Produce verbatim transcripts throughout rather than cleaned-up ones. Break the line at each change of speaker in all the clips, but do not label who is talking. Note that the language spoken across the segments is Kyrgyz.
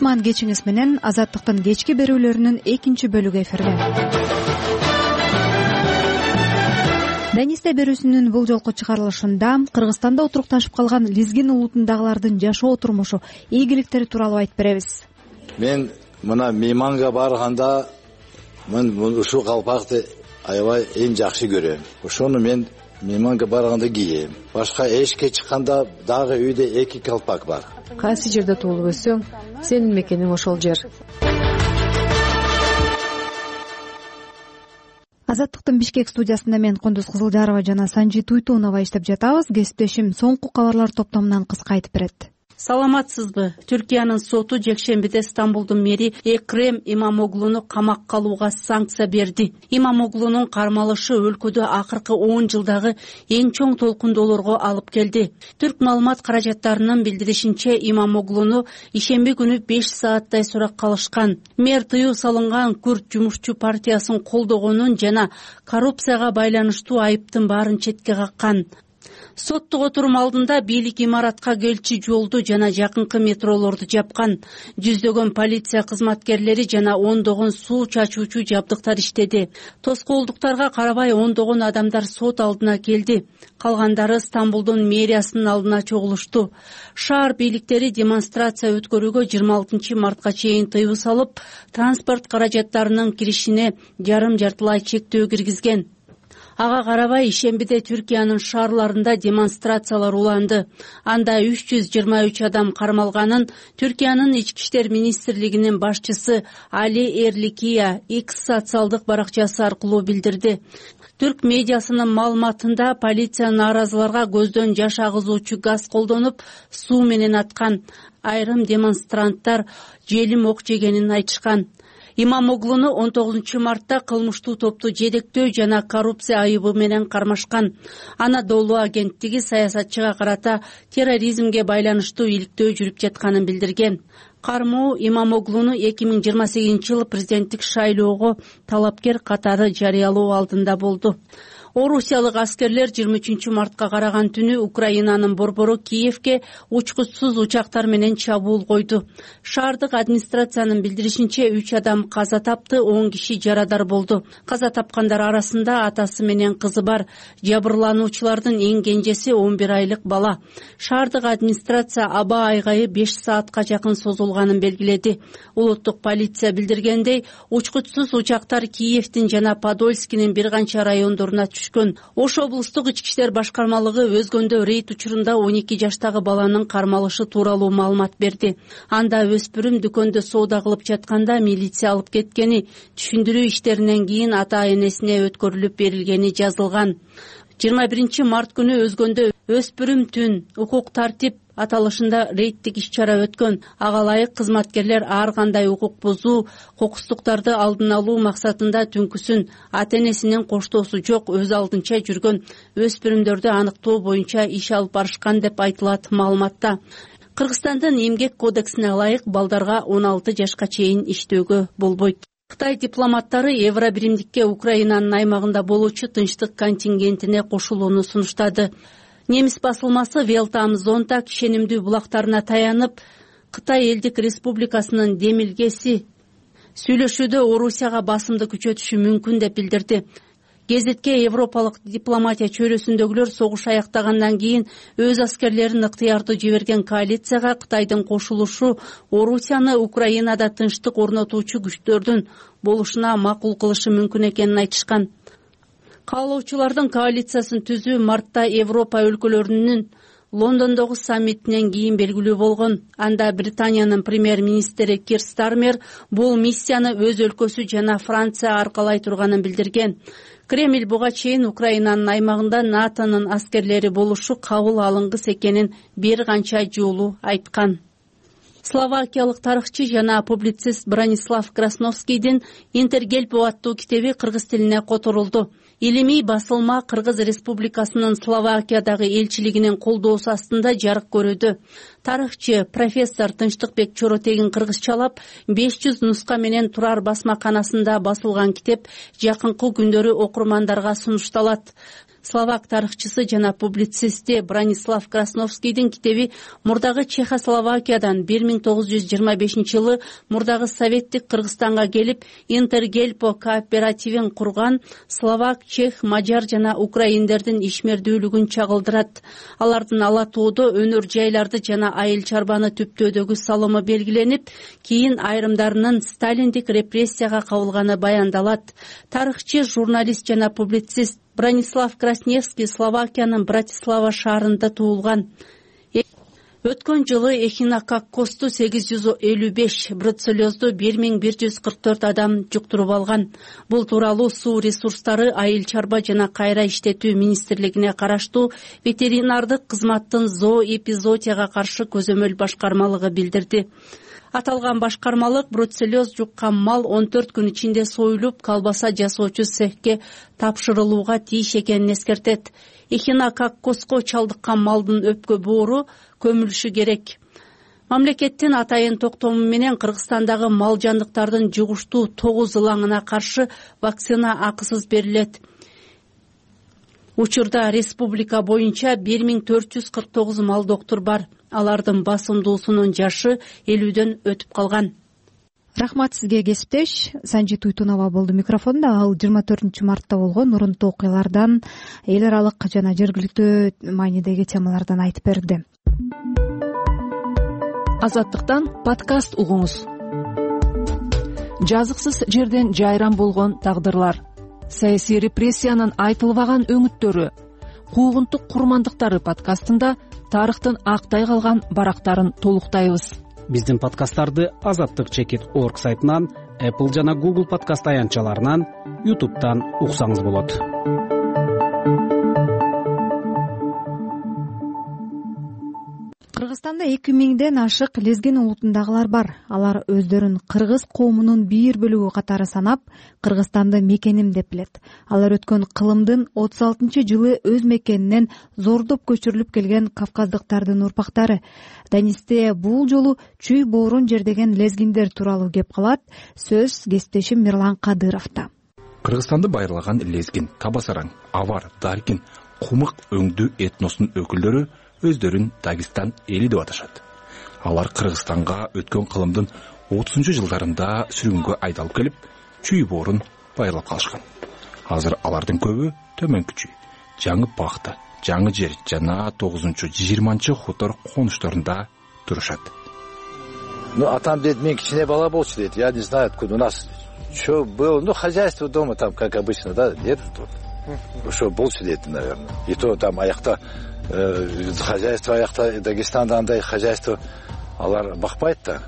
кутман кечиңиз менен Азаттыктын кечки берүүлөрүнүн экинчи бөлүгү эфирде. Денисте берүүсүнүн бул жолку чыгарылышында Кыргызстанда отурукташып калган лезгин улутундагылардын жашоо турмушу, ийгиликтери тууралуу айтып беребиз.
Мен мына мейманга барганда мен ушул калпакты аябай эң жакшы көрөм. Ошону мен мейманга барганда кийем. Башка эшикке чыкканда дагы үйдө эки калпак бар.
Кайсы жерде туулуп өссөң, сенин мекениң ошол жер.
Азаттыктын Бишкек студиясында мен Кундуз Кызылжарова жана Санжи Туйтунова иштеп жатабыз. Кесиптешим соңку кабарлар топтомунан кыска айтып берет.
Саламатсызбы? Түркиянын соту жекшембиде Стамбулдун мэри Экрем Имамоглуну камакка алууга санкция берди. Имамоглунун кармалышы өлкөдө акыркы он жылдагы эң чоң толкундоолорго алып келди. Түрк маалымат каражаттарынын билдиришинче, Имамоглуну ишемби күнү беш сааттай суракка алышкан. Мэр тыюу салынган Күрд жумушчу партиясын колдогонун жана коррупцияга байланыштуу айыптын баарын четке каккан. Соттук отурум алдында бийлик имаратка келчи жолду жана жакынкы метролорду жапкан. Жүздөгөн полиция кызматкерлери жана ондогон суу чачуучу жабдыктар иштеди. Тоскоолдуктарга карабай ондогон адамдар сот алдына келди. Калгандары Стамбулдун мэриясынын алдына чогулушту. Шаар бийликтери демонстрация өткөрүүгө жыйырма алтынчы мартка чейин тыюу салып, транспорт каражаттарынын киришине жарым жартылай чектөө киргизген. Ага карабай ишембиде Түркиянын шаарларында демонстрациялар уланды. Анда үч жүз жыйырма үч адам кармалганын Түркиянын ички иштер министрлигинин башчысы Али Эрликия X социалдык баракчасы аркылуу билдирди. Түрк медиасынын маалыматында полиция нааразыларга көздөн жаш агызуучу газ колдонуп, суу менен аткан. Айрым демонстранттар желим ок жегенин айтышкан. Имамоглуну он тогузунчу мартта кылмыштуу топту жетектөө жана коррупция айыбы менен кармашкан. Анадолу агенттиги саясатчыга карата терроризмге байланыштуу иликтөө жүрүп жатканын билдирген. Кармоо Имамоглуну эки миң жыйырма сегизинчи жылы президенттик шайлоого талапкер катары жарыялоо алдында болду. Орусиялык аскерлер жыйырма үчүнчү мартка караган түнү Украинанын борбору Киевке учкучсуз учактар менен чабуул койду. Шаардык администрациянын билдиришинче үч адам каза тапты, он киши жарадар болду. Каза тапкандар арасында атасы менен кызы бар. Жабырлануучулардын эң кенжеси он бир айлык бала. Шаардык администрация аба айгайы беш саатка жакын созулганын белгиледи. Улуттук полиция билдиргендей, учкучсуз учактар Киевдин жана Подольскинин бир канча райондоруна Ош облустук ички иштер башкармалыгы өзгөндө рейд учурунда он эки жаштагы баланын кармалышы тууралуу маалымат берди. Анда өспүрүм дүкөндө соода кылып жатканда милиция алып кеткени, түшүндүрүү иштеринен кийин ата-энесине өткөрүлүп берилгени жазылган. жыйырма биринчи март күнү Өзгөндө өспүрүм түн укук тартип аталышында рейдтик иш-чара өткөн. Ага ылайык кызматкерлер ар кандай укук бузуу, кокустуктарды алдын алуу максатында түнкүсүн ата-энесинин коштоосу жок өз алдынча жүргөн өспүрүмдөрдү аныктоо боюнча иш алып барышкан деп айтылат маалыматта. Кыргызстандын эмгек кодексине ылайык балдарга он алты жашка чейин иштөөгө болбойт. Кытай дипломаттары Евробиримдикке Украинанын аймагында болуучу тынчтык контингентине кошулууну сунуштады. Немис басылмасы Велтам-Зонтаг ишенимдүү булактарына таянып, Кытай элдик республикасынын демилгеси сүйлөшүүдө Орусияга басымды күчөтүшү мүмкүн деп билдирди. Гезитке европалык дипломатия чөйрөсүндөгүлөр согуш аяктагандан кийин өз аскерлерин ыктыярдуу жиберген коалицияга Кытайдын кошулушу Орусияны Украинада тынчтык орнотуучу күчтөрдүн болушуна макул кылышы мүмкүн экенин айтышкан. Каалоочулардын коалициясын түзүү мартта Европа өлкөлөрүнүн Лондондогу саммитинен кийин белгилүү болгон. Анда Британиянын премьер-министри Кир Стармер бул миссияны өз өлкөсү жана Франция аркалай турганын билдирген. Кремль буга чейин Украинанын аймагында НАТОнун аскерлери болушу кабыл алынгыс экенин бир канча жолу айткан. Словакиялык тарыхчы жана публицист Бронислав Красновскийдин Интергелпо аттуу китеби кыргыз тилине которулду. Илимий басылма Кыргыз Республикасынын Словакиядагы элчилигинин колдоосу астында жарык көрүүдө. Тарыхчы профессор Тынчтыкбек Чоротегин кыргызчалап беш жүз нуска менен Турар басмаканасында басылган китеп жакынкы күндөрү окурмандарга сунушталат. Словак тарыхчысы жана публицисти Бранислав Красновскийдин китеби мурдагы Чехословакиядан бир миң тогуз жүз жыйырма бешинчи жылы мурдагы советтик Кыргызстанга келип Интергельпо кооперативин курган словак, чех, мажар жана украиндердин ишмердүүлүгүн чагылдырат. Алардын ала тоодо өнөр жайларды жана айыл чарбаны түптөөдөгү салымы белгиленип, кийин айрымдарынын сталиндик репрессияга кабылганы баяндалат. Тарыхчы, журналист жана публицист Бранислав Красневский Словакиянын Братислава шаарында туулган. Өткөн жылы эхинококкосту сегиз жүз элүү беш, бруцеллезду бир миң бир жүз кырк төрт адам жуктуруп алган. Бул тууралуу Суу ресурстары, айыл чарба жана кайра иштетүү министрлигине караштуу ветеринардык кызматтын зооэпизоотияга каршы көзөмөл башкармалыгы билдирди. Аталган башкармалык бруцеллез жуккан мал он төрт күн ичинде союлуп, колбаса жасоочу цехке тапшырылууга тийиш экенин эскертет. Эхинококкоско чалдыккан малдын өпкө боору көмүлүшү керек. Мамлекеттин атайын токтому менен Кыргызстандагы мал жандыктардын жугуштуу тогуз ылаңына каршы вакцина акысыз берилет. Учурда республика боюнча бир миң төрт жүз кырк тогуз мал доктур бар. Алардын басымдуусунун жашы элүүдөн өтүп калган.
Рахмат сизге, кесиптеш. Санжи Туйтунова болду микрофондо. Ал жыйырма төртүнчү мартта болгон урунтуу окуялардан, эл аралык жана жергиликтүү маанидеги темалардан айтып берди.
Азаттыктан подкаст угуңуз. Жазыксыз жерден жайран болгон тагдырлар, саясий репрессиянын айтылбаган өңүттөрү, куугунтук курмандыктары подкастында тарыхтын актай калган барактарын толуктайбыз.
Биздин подкасттарды азаттык чекит точка орг сайтынан, Apple жана Google подкаст аянтчаларынан, YouTube'дан уксаңыз болот.
Кыргызстанда эки миңден ашык лезгин улутундагылар бар. Алар өздөрүн кыргыз коомунун бир бөлүгү катары санап, Кыргызстанды мекеним деп билет. Алар өткөн кылымдын отуз алтынчы жылы өз мекенинен зордоп көчүрүлүп келген кавказдыктардын урпактары. Данисте бул жолу чүй боорун жердеген лезгиндер тууралуу кеп калат. Сөз кесиптешим Мирлан Кадыровдо.
Кыргызстанды байырлаган лезгин, табасараң, авар, даркин, кумык өңдүү этносунун өкүлдөрү өздөрүн Дагестан эли деп аташат. Алар Кыргызстанга өткөн кылымдын отузунчу жылдарында сүргүнгө айдалып келип, чүй боорун байырлап калышкан. Азыр алардын көбү төмөнкү чүй, жаңы бакта, жаңы жер жана тогузунчу жыйырманчы хутор конушторунда турушат.
Ну, а там, дед, мен кичине бала болчу, дейт. Я не знаю, откуда у нас что было. Ну, хозяйство дома там, как обычно, да, дед тут. Что болчу, дейт, наверное. И то там аякта э, хозяйство аякта Дагестанда андай хозяйство алар бакпайт да.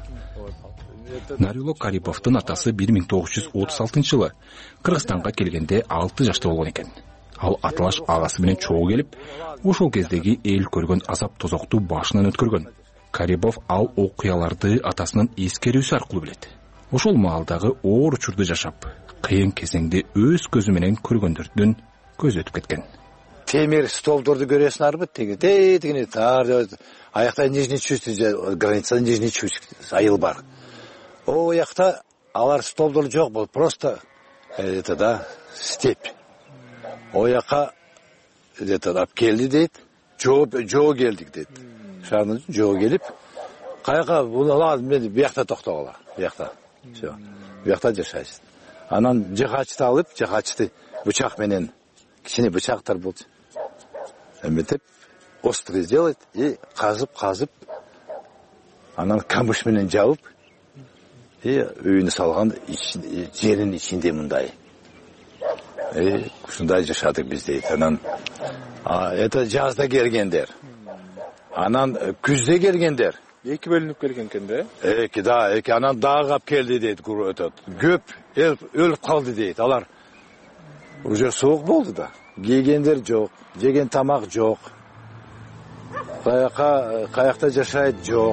Нарюло Кариповдун атасы бир миң тогуз жүз отуз алтынчы жылы Кыргызстанга келгенде алты жашта болгон экен. Ал аталаш агасы менен чогуу келип, ошол кездеги эл көргөн азап тозокту башынан өткөргөн. Карипов ал окуяларды атасынын эскерүүсү аркылуу билет. Ошол маалдагы оор учурду жашап, кыйын кезеңди өз көзү менен көргөндөрдүн көзү өтүп кеткен.
Темир столдорду көрөсүң арбы, теги тегине таар, аякта нижний чувств, граница нижний чувств айыл бар. О якта алар столдор жок болуп, просто это да, степь. О яка где-то алып келди дейт, жоо жоо келдик дейт. Шааны жоо келип, каяка булала мен биякта токтогула, биякта. Всё. Биякта жашайсың. Анан жыгачты алып, жыгачты бычак менен, кичине бычактар болчу. Эметип, острый сделать и казып, казып, анан камыш менен жабып, и үйүнө салган жерин ичинде мындай. И ушундай жашадык биз дейт. Анан а это жазда келгендер. Анан күздө келгендер.
Эки бөлүнүп келген экен да?
Эки да, эки анан дагы алып келди дейт. Көп өлүп калды дейт. Алар уже суук болду да. Кийгендер жок, жеген тамак жок. Каяка каякта жашайт жок.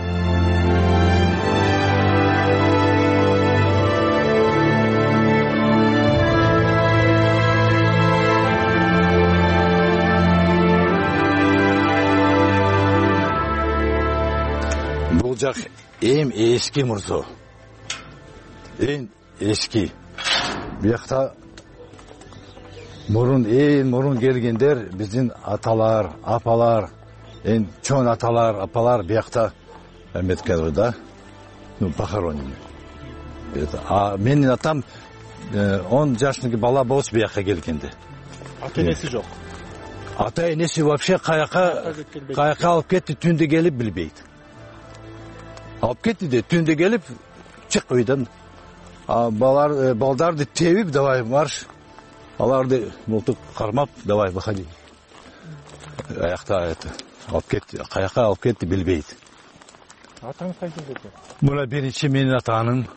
Бул жак эң эски мурзо. Эң эски. Биякта мурун эң мурун келгендер биздин аталар, апалар, эң чоң аталар, апалар биякта эметкен да. Ну, похоронены. А менин атам он жашындагы бала болуп биякка келгенде.
Ата энеси жок.
Ата энеси вообще каяка каяка алып кетти, түндө келип билбейт. Алып кетти де түндө келип чык үйдөн. А балар балдарды тебип, давай марш. Аларды мылтык кармап, давай выходи. Аякта это алып кетти, каяка алып кетти билбейт.
Атаңыз кайсы экен?
Мына биринчи менин атаным.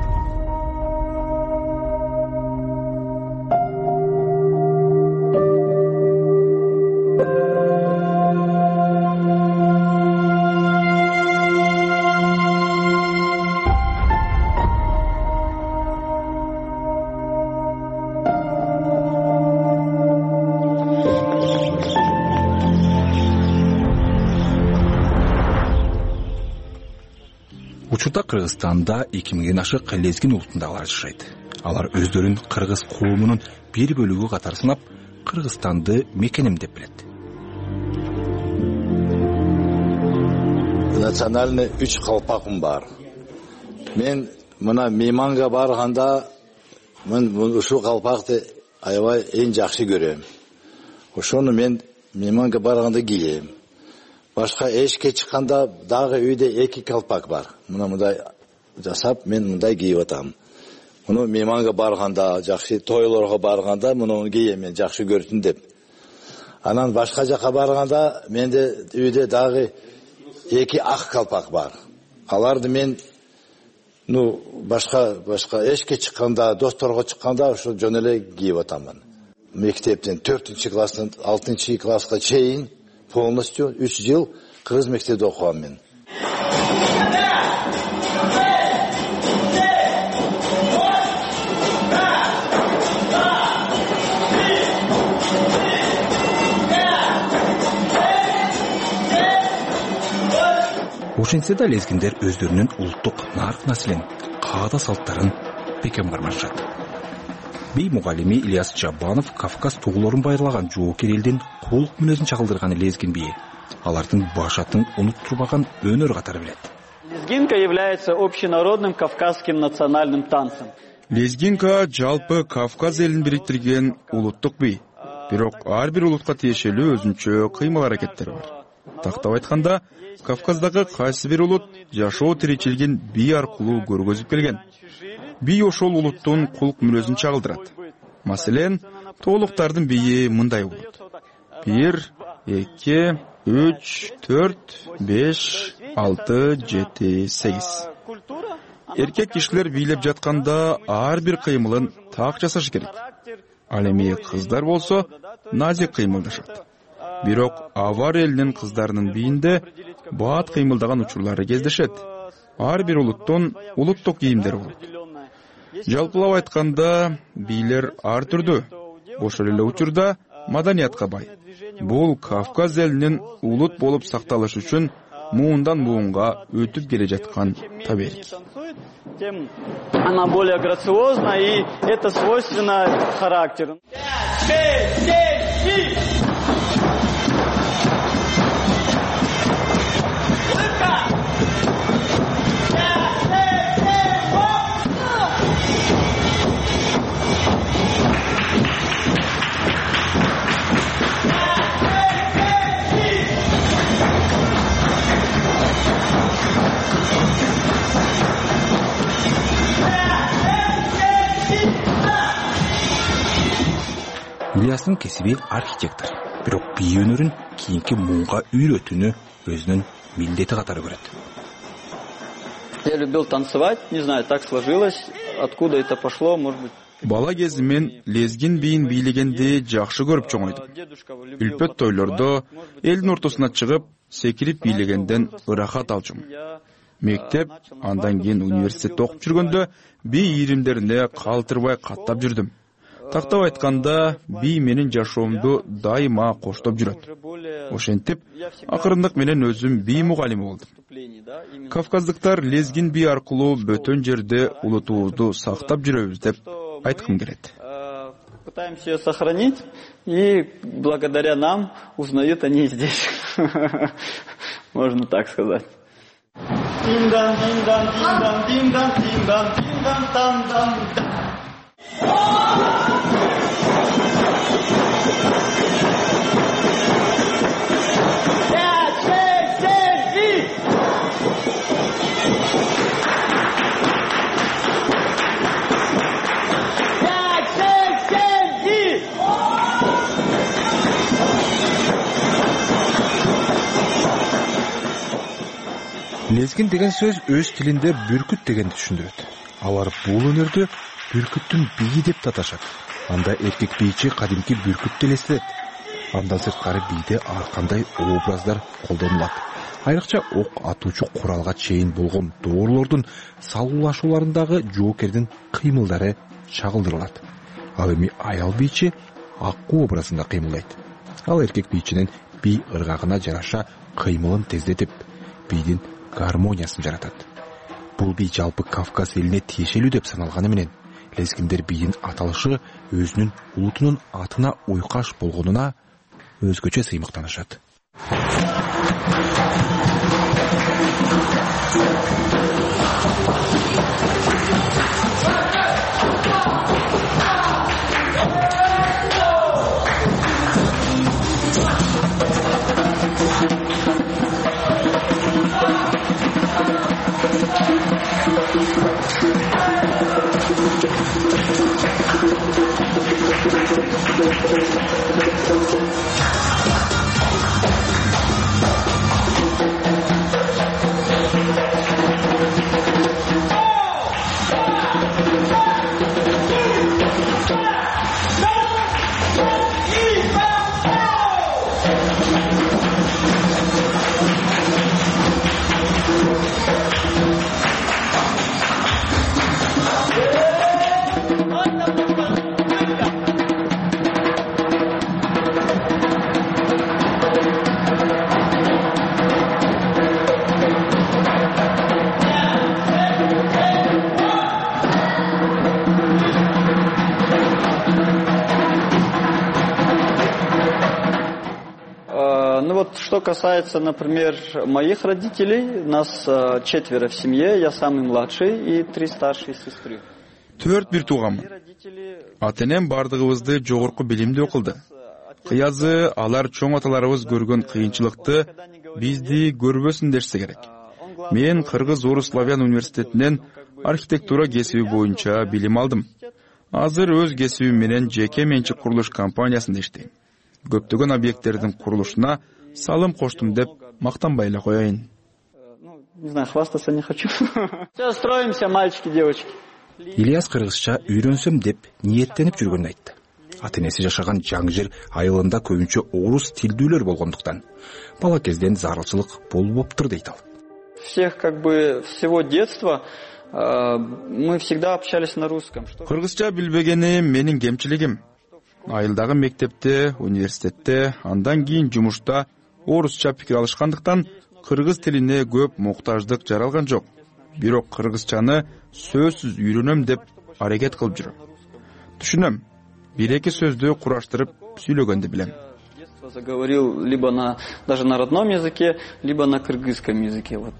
Учурда Кыргызстанда эки миңден ашык лезгин улутундагылар жашайт. Алар өздөрүн кыргыз коомунун бир бөлүгү катары санап, Кыргызстанды мекеним деп билет.
Национальный үч калпакым бар. Мен мына мейманга барганда мен ушул калпакты аябай эң жакшы көрөм. Ошону мен мейманга барганда кийем. Башка эшикке чыкканда дагы үйдө эки калпак бар. Мына мындай жасап мен мындай кийип атам. Муну мейманга барганда, жакшы тойлорго барганда муну кийем мен жакшы көрсүн деп. Анан башка жака барганда менде үйдө дагы эки ак калпак бар. Аларды мен ну башка башка эшикке чыкканда, досторго чыкканда ошо жөн эле кийип атам. Мектептен төртүнчү класстан алтынчы класска чейин полностью үч жыл кыргыз мектебинде окугам мен.
Ошентсе да лезгиндер өздөрүнүн улуттук нарк населин, каада салттарын бекем кармашат. Бей мугалими Ильяс Жабанов Кавказ туулорун байырлаган жоокер элдин кулук мүнөзүн чагылдырган лезгин бии. Алардын башатын унуттурбаган өнөр катары билет.
Лезгинка является общенародным кавказским национальным танцем.
Лезгинка жалпы Кавказ элин бириктирген улуттук бий. Бирок ар бир улутка тиешелүү өзүнчө кыймыл аракеттери бар. Тактап айтканда, Кавказдагы кайсы бир улут жашоо тиричилигин бий аркылуу көргөзүп келген. Бий ошол улуттун кулук мүнөзүн чагылдырат. Маселен, тоолуктардын бийи мындай болот. бир, эки, үч, төрт, беш, алты, жети, сегиз. Эркек кишилер бийлеп жатканда ар бир кыймылын так жасаш керек. Ал эми кыздар болсо назик кыймылдашат. Бирок авар элинин кыздарынын бийинде баат кыймылдаган учурлары кездешет. Ар бир улуттун улуттук кийимдери болот. Жалпылап айтканда, бийлер ар түрдүү. Ошол эле учурда маданиятка бай. Бул Кавказ элинин улут болуп сакталышы үчүн муундан муунга өтүп келе жаткан табелик.
Она более грациозна, и это свойственно характеру.
Ильястын кесиби архитектор. Бирок бий өнөрүн кийинки муунга үйрөтүүнү өзүнүн милдети катары көрөт.
Я любил танцевать, не знаю, так сложилось, откуда это пошло, может быть.
Бала кезимен лезгин бийин бийлегенди жакшы көрүп чоңойдум. Үлпөт тойлордо элдин ортосуна чыгып, секирип бийлегенден ырахат алчумун. Мектеп, андан кийин университетте окуп жүргөндө бий иримдерине калтырбай каттап жүрдүм. Тактап айтканда, бий менин жашоомду дайыма коштоп жүрөт. Ошентип, акырындык менен өзүм бий мугалими болдум. Кавказдыктар лезгин бий аркылуу бөтөн жерде улутубузду сактап жүрөбүз деп айткым келет.
Пытаемся ее сохранить, и благодаря нам узнают они здесь. Можно так сказать. Дин-дан, дин-дан, дин-дан, дин-дан, дин-дан, дин-дан, там-дан.
Лезгин деген сөз өз тилинде бүркүт дегенди түшүндүрөт. Алар бул өнөрдү бүркүттүн бийи деп таташат. Анда эркек бийчи кадимки бүркүттү элестетет. Андан сырткары бийде ар кандай образдар колдонулат. Айрыкча ок атуучу куралга чейин болгон доорлордун салуулашууларындагы жоокердин кыймылдары чагылдырылат. Ал эми аял бийчи аккуу образында кыймылдайт. Ал эркек бийчинин бий ыргагына жараша кыймылын тездетип, бийдин гармониясын жаратат. Бул бий жалпы Кавказ элине тиешелүү деп саналганы менен, лезгиндер бийдин аталышы өзүнүн улутунун атына уйкаш болгонуна өзгөчө сыймыктанышат.
Что касается, например, моих родителей, нас четверо в семье, я самый младший и три старшие сестры.
Төрт бир тууганмын. Ата-энем бардыгыбызды жогорку билимде окулду. Кыязы алар чоң аталарыбыз көргөн кыйынчылыкты бизди көрбөсүн дешсе керек. Мен Кыргыз Орус Славян университетинен архитектура кесиби боюнча билим алдым. Азыр өз кесибим менен жеке менчик курулуш компаниясында иштейм. Көптөгөн объекттердин курулушуна салым коштум деп мактанбай эле коеюн.
Не знаю, хвастаться не хочу. Все, строимся, мальчики, девочки.
Ильяс кыргызча үйрөнсөм деп ниеттенип жүргөнүн айтты. Ата-энеси жашаган Жаңжер айылында көбүнчө орус тилдүүлөр болгондуктан бала кезден зарылчылык болуптур дейт ал.
Всех как бы всего детства мы всегда общались на русском.
Кыргызча билбегени менин кемчилигим. Айылдагы мектепте, университетте, андан кийин жумушта орусча пикир алышкандыктан кыргыз тилине көп муктаждык жаралган жок. Бирок кыргызчаны сөзсүз үйрөнөм деп аракет кылып жүрөм. Түшүнөм, бир-эки сөздү кураштырып сүйлөгөндү билем.
Заговорил либо на даже на родном языке, либо на кыргызском языке. Вот.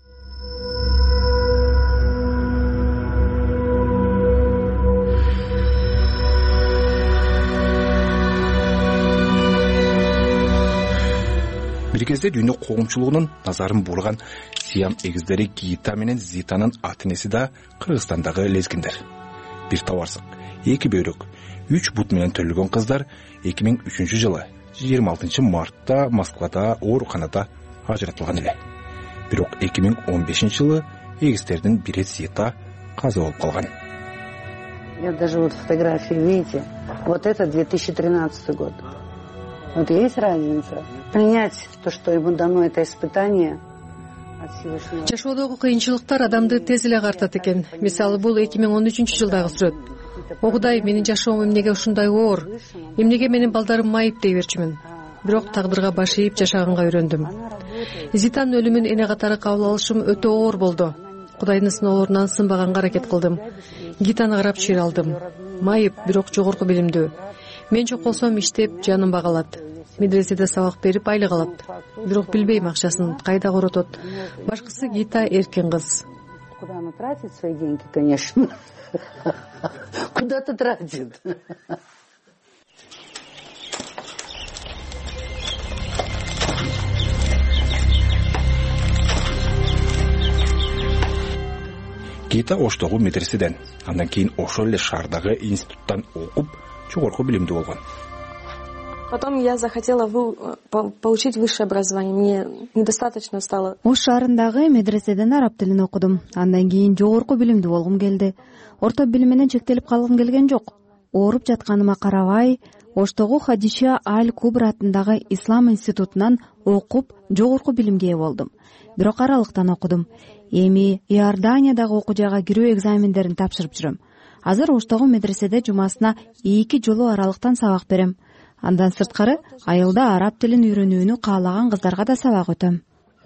Бир кезде дүйнө коомчулугунун назарын бурган Сиам эгиздери Гита менен Зитанын ата-энеси да Кыргызстандагы лезгиндер. Бир табарсык, эки бөйрөк, үч бут менен төлөгөн кыздар эки миң үчүнчү жылы жыйырма алтынчы мартта Москвада ооруканада ажыратылган эле. Бирок эки миң он бешинчи жылы эгиздердин бири Зита каза болуп калган.
Я даже вот фотографии, видите, вот это две тысячи тринадцатый год. Вот есть разница. Принять то, что ему дано это испытание от Всевышнего.
Жашоодогу кыйынчылыктар адамды тез эле картат экен. Мисалы бул эки миң он үчүнчү жылдагы сүрөт. О Кудай, менин жашоом эмнеге ушундай оор? Эмнеге менин балдарым майып дей берчүмүн? Бирок тагдырга баш ийип жашаганга үйрөндүм. Зитанын өлүмүн эне катары кабыл алышым өтө оор болду. Кудайдын сыноолорунан сынбаганга аракет кылдым. Гитаны карап чыйыр алдым. майып, бирок жогорку билимдүү. Мен жок болсом иштеп жаным калат. Медреседе сабак берип айлык алат. Бирок билбейм акчасын кайда коротот. Башкысы Гита эркин кыз.
Куда она тратит свои деньги, конечно. Куда-то тратит.
Гита Оштогу медреседен, андан кийин ошол эле шаардагы институттан окуп, жогорку билимдүү болгон.
Потом я захотела вы... получить высшее образование. Мне недостаточно стало.
Ош шаарындагы медреседен араб тилин окудум. Андан кийин жогорку билимдүү болгум келди. Орто билим менен чектелип калгым келген жок. Ооруп жатканыма карабай, Оштогу Хадиша Аль-Кубра атындагы Ислам институтунан окуп, жогорку билимге ээ болдум. Бирок аралыктан окудум. Эми Иорданиядагы окуу жайга кирүү экзамендерин тапшырып жүрөм. Азыр Оштогу медреседе жумасына эки жолу аралыктан сабак берем. Андан сырткары айылда араб тилин үйрөнүүнү каалаган кыздарга да сабак өтөм.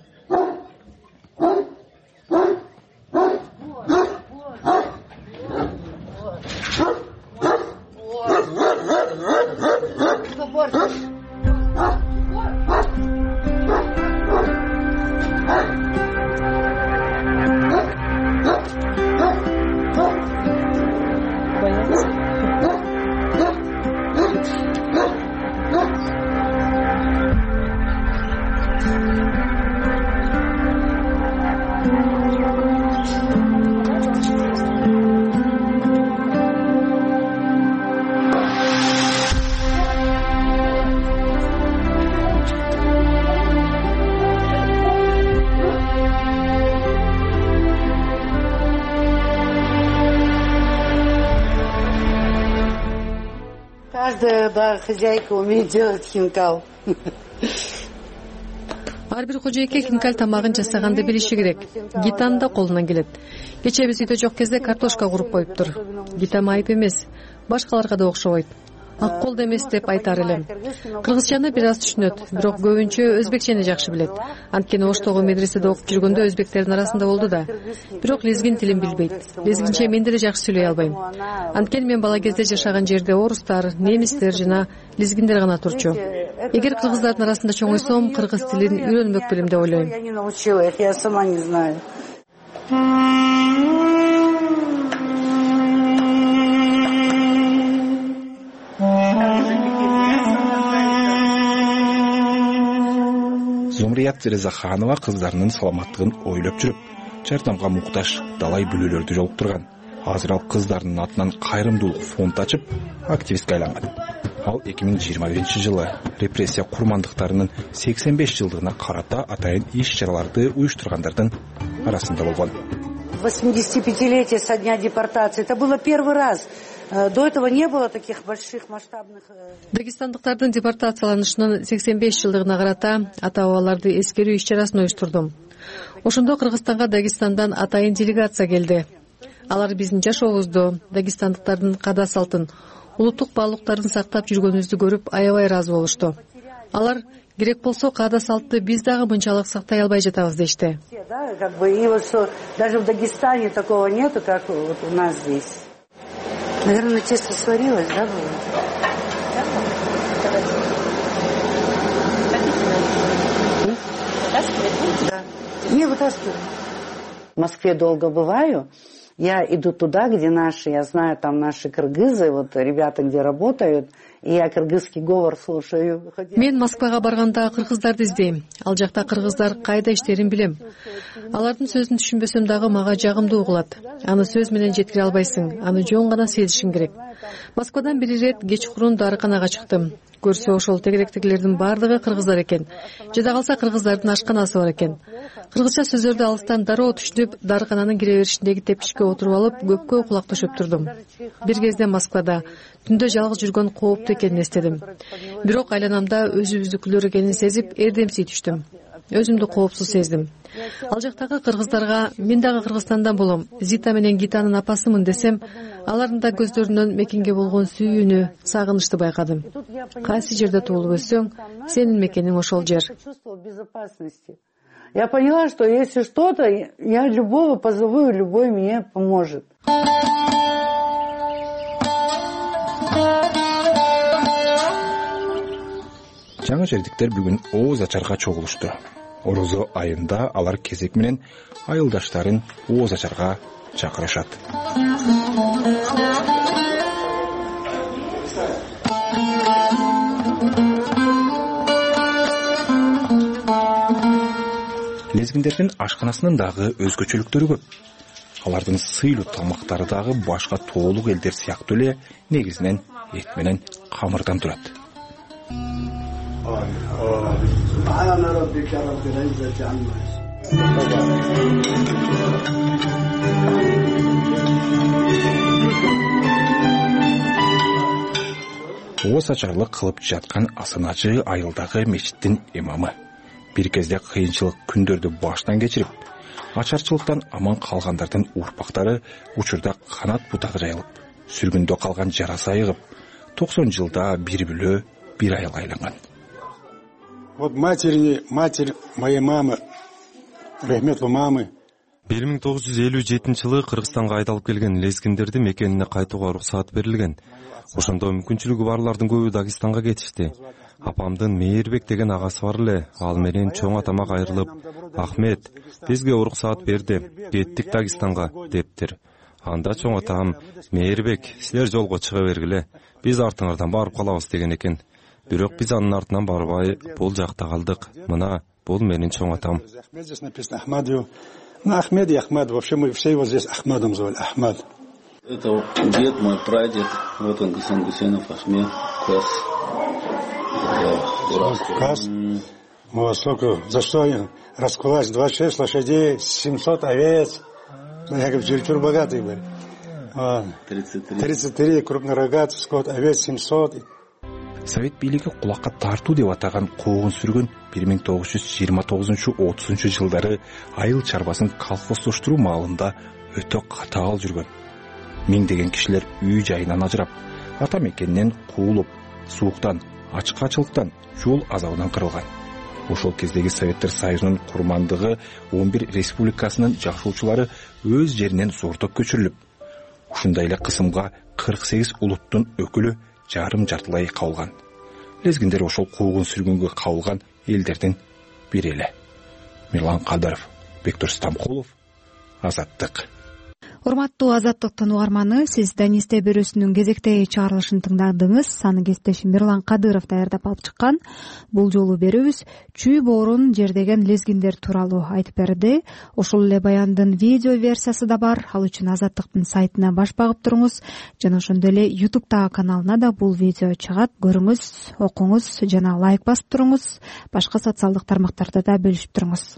Каждая, да, хозяйка умеет делать хинкал.
Ар бир кожойке хинкал тамагын жасаганды билиши керек. Гитанын да колунан келет. Кече биз үйдө жок кезде картошка куруп коюптур. Гита майып эмес, башкаларга да окшобойт. Ак колду эмес деп айтар элем. Кыргызчаны бир аз түшүнөт, бирок көбүнчө өзбекчени жакшы билет. Анткени Оштогу медреседе окуп жүргөндө өзбектердин арасында болду да. Бирок лезгин тилин билбейт. Лезгинче мен деле жакшы сүйлөй албайм. Анткени мен бала кезде жашаган жерде орустар, немистер жана лезгиндер гана турчу. Эгер кыргыздардын арасында чоңойсом, кыргыз тилин үйрөнмөк белем деп ойлойм.
Я не научила их, я сама не знаю.
Зумрият Резаханова кыздарынын саламаттыгын ойлоп жүрүп, жардамга муктаж далай бүлөлөрдү жолуктурган. Азыр ал кыздарынын атынан кайрымдуулук фонд ачып, активистке айланган. Ал эки миң жыйырма биринчи жылы репрессия курмандыктарынын сексен беш жылдыгына карата атайын иш-чараларды уюштургандардын арасында болгон.
восьмидесятипятилетие со дня депортации. Это было первый раз. До этого не было таких больших масштабных.
Дагестандыктардын депортацияланышынын сексен беш жылдыгына карата ата-бабаларды эскерүү иш-чарасын уюштурдум. Ошондо Кыргызстанга Дагестандан атайын делегация келди. Алар биздин жашообузду, дагестандыктардын када салтын, улуттук баалуулуктарын сактап жүргөнүбүздү көрүп аябай ыраазы болушту. Алар керек болсо када салтты биз дагы мынчалык сактай албай жатабыз дешти.
Да, как бы и вот даже в Дагестане такого нету, как вот у нас здесь. Наверное, тесто сварилось, да, было? Да. Не вытаскиваю. В Москве долго бываю. Я иду туда, где наши, я знаю, там наши кыргызы, вот ребята, где работают, и я кыргызский говор слушаю.
Мен Москвага барганда кыргыздарды издейм. Ал жакта кыргыздар кайда иштерин билем. Алардын сөзүн түшүнбөсөм дагы мага жагымдуу угулат. Аны сөз менен жеткире албайсың, аны жон гана сезишиң керек. Москвадан бир ирет кечкурун дарыканага чыктым. Көрсө ошол тегеректегилердин баардыгы кыргыздар экен. Жада калса кыргыздардын ашканасы бар экен. Кыргызча сөздөрдү алыстан дароо түшүнүп, дарыкананын кире беришиндеги тепкичке отуруп алып, көпкө кулак төшөп турдум. Бир кезде Москвада түндө жалгыз жүргөн кооптуу экенин эстедим. Бирок айланамда өзүбүздүкүлөр экенин сезип, эрдемсий түштүм. Өзүмдү коопсуз сездим. Ал жактагы кыргыздарга мен дагы Кыргызстандан болом, Зита менен Гитанын апасымын десем, алардын да көздөрүнөн мекенге болгон сүйүүнү, сагынычты байкадым. Кайсы жерде туулуп өссөң, сенин мекениң ошол жер.
Я поняла, что если что-то, я любого позову, и любой мне поможет.
жаңы жердиктер бүгүн ооз ачарга чогулушту. Орозо айында алар кезек менен айылдаштарын ооз ачарга чакырышат. Лезгиндердин ашканасынын дагы өзгөчөлүктөрү көп. Алардын сыйлуу тамактары дагы башка тоолук элдер сыяктуу эле негизинен эт менен камырдан турат. Ооз ачарлык кылып жаткан асыначы айылдагы мечиттин имамы. Бир кезде кыйынчылык күндөрдү баштан кечирип, ачарчылыктан аман калгандардын урпактары учурда канат бутак жайылып, сүргүндө калган жарасы айыгып, токсон жылда бир бүлө бир айылга айланган.
Вот матери, матерь моей мамы, рахмету мамы.
бир миң тогуз жүз элүү жетинчи жылы Кыргызстанга айдалып келген лезгиндерди мекенине кайтууга уруксаат берилген. Ошондо мүмкүнчүлүгү барлардын көбү Дагыстанга кетишти. Апамдын Мээрбек деген агасы бар эле, ал менен чоң атама кайрылып, Ахмет, бизге уруксаат берди, кеттик Дагыстанга дептир. Анда чоң атам, Мээрбек, силер жолго чыга бергиле, биз артыңардан барып калабыз деген экен. Бирок биз анын артынан барбай, бул жакта калдык. Мына, бул менин чоң атам.
Ну, Ахмед и Ахмад, вообще мы все его здесь Ахмадом звали, Ахмад.
Это вот дед мой, прадед, вот он, Гусейн Гусейнов, Ахмед, Кас.
Кас? Вот сколько, за что раскулась, двадцать шесть лошадей, семьсот овец. Я говорю, чересчур богатый были. тридцать три крупнорогатый скот, овец семьсот.
Совет бийлиги кулакка тартуу деп атаган куугун сүргөн бир миң тогуз жүз жыйырма тогузунчу отузунчу жылдары айыл чарбасын колхоздоштуруу маалында өтө катаал жүргөн. Миңдеген кишилер үй жайынан ажырап, ата мекенинен куулуп, сууктан, ачкачылыктан, жол азабынан кырылган. Ошол кездеги Советтер Союзунун курмандыгы он бир республикасынын жашоочулары өз жеринен зордоп көчүрүлүп, ушундай эле кысымга кырк сегиз улуттун өкүлү жарым жартылай кабылган. Лезгиндер ошол куугун сүргөнгө кабылган элдердин бири эле. Мирлан Кадыров, Бектур Стамкулов, Азаттык.
Урматтуу Азаттыктын угарманы, сиз Данисте бөрөсүнүн кезектеги чыгарылышын тыңдадыңыз. Аны кесиптешим Мирлан Кадыров даярдап алып чыккан. Бул жолу берүүбүз чүй боорун жердеген лезгиндер тууралуу айтып берди. Ошол эле баяндын видео версиясы да бар. Ал үчүн Азаттыктын сайтына баш багып туруңуз. Жана ошондой эле YouTube'дагы каналына да бул видео чыгат. Көрүңүз, окуңуз жана лайк басып туруңуз. Башка социалдык тармактарда да бөлүшүп туруңуз.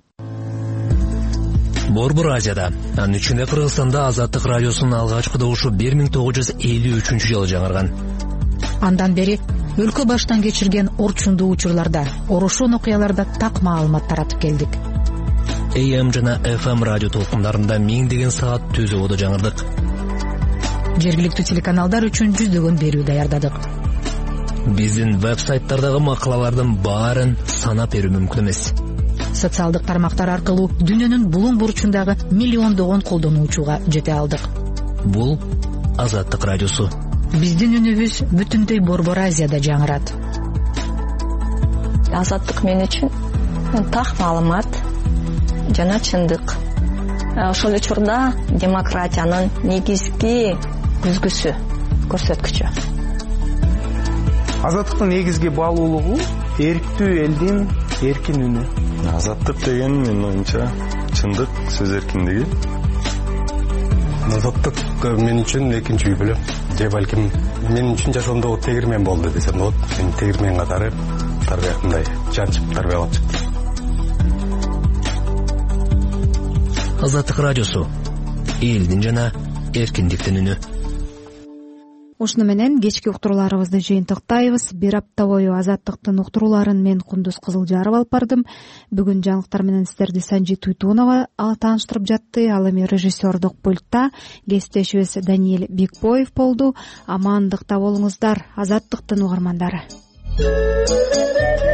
Борбор Азияда, анын ичинде Кыргызстанда Азаттык радиосунун алгачкы добушу бир миң тогуз жүз элүү үчүнчү жылы жаңырган.
Андан бери өлкө баштан кечирген орчундуу учурларда, орошон окуяларда так маалымат таратып келдик.
эй эм жана эф эм радио толкундарында миңдеген саат түзүүдө жаңырдык.
Жергиликтүү телеканалдар үчүн жүздөгөн берүү даярдадык.
Биздин вебсайттардагы макалалардын баарын санап берүү мүмкүн эмес.
Социалдык тармактар аркылуу дүйнөнүн булуң бурчундагы миллиондогон колдонуучуга жете алдык.
Бул Азаттык радиосу.
Биздин үнүбүз бүтүндөй Борбор Азияда жаңырат.
Азаттык мен үчүн так маалымат жана чындык. Ошол учурда демократиянын негизги көзгүсү, көрсөткүчү.
Азаттыктын негизги баалуулугу эрктүү элдин эркин үнү.
Азаттык деген менин оюмча чындык, сөз эркиндиги.
Азаттык мен үчүн экинчи үй бүлөм. Же балким мен үчүн жашоомдогу тегирмен болду десем болот. Мен тегирмен катары тарбиякындай жанчып тарбиялап чыктым.
Азаттык радиосу элдин жана эркиндиктин үнү.
Ушуну менен кечки уктурууларыбызды жыйынтыктайбыз. Бир апта бою Азаттыктын уктурууларын мен Кундуз Кызылжаров алып бардым. Бүгүн жаңылыктар менен сиздерди Санжи Туйтунова тааныштырып жатты. Ал эми режиссердук пультта кесиптешибиз Даниэль Бекбоев болду. Амандыкта болуңуздар, Азаттыктын угармандары.